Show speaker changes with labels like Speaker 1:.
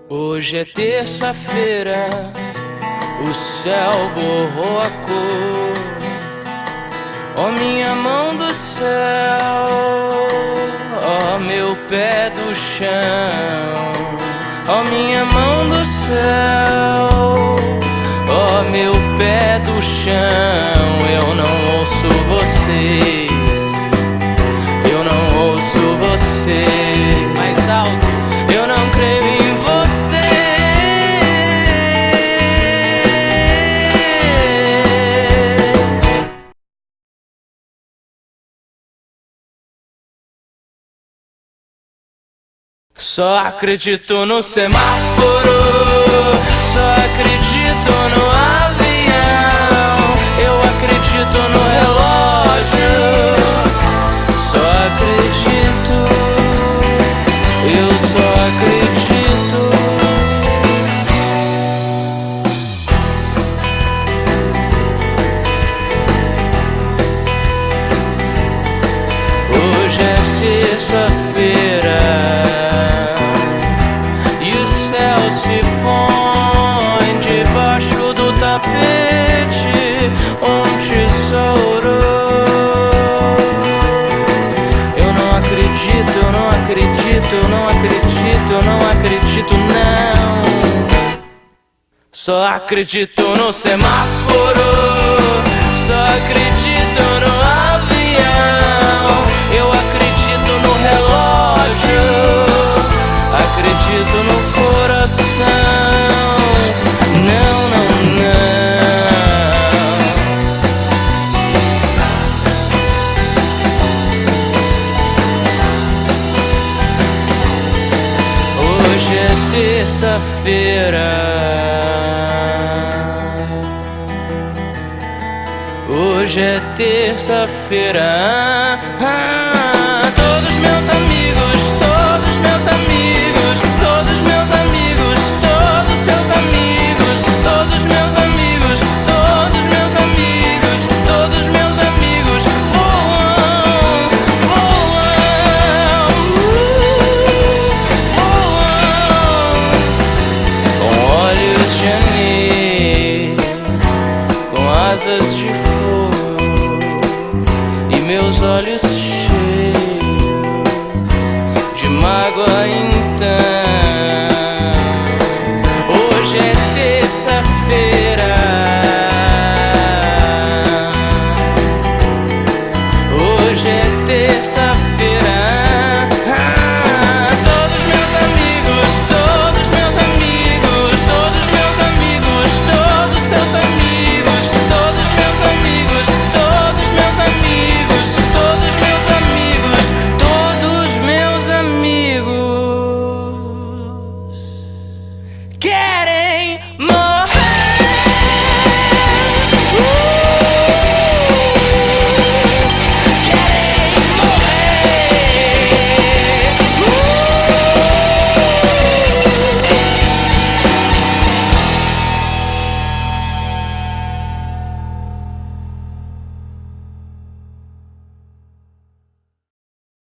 Speaker 1: Hoje é terça-feira, o céu borrou a cor. Ó minha mão do céu, ó meu pé do chão. Ó minha mão do céu, ó meu pé do chão. Eu não ouço vocês, eu não ouço vocês. Mais alto. Eu não creio em você. Só acredito no semáforo, só acredito no avião. Eu acredito no relógio, só acredito, eu só acredito. Hoje é terça-feira e o céu se põe debaixo do tapete um tesouro. Eu não acredito, eu não acredito, eu não acredito, eu não acredito, não. Só acredito no semáforo, só acredito no avião. Eu acredito no relógio, acredito no coração. Não, não, não. Hoje é terça-feira, hoje é terça-feira.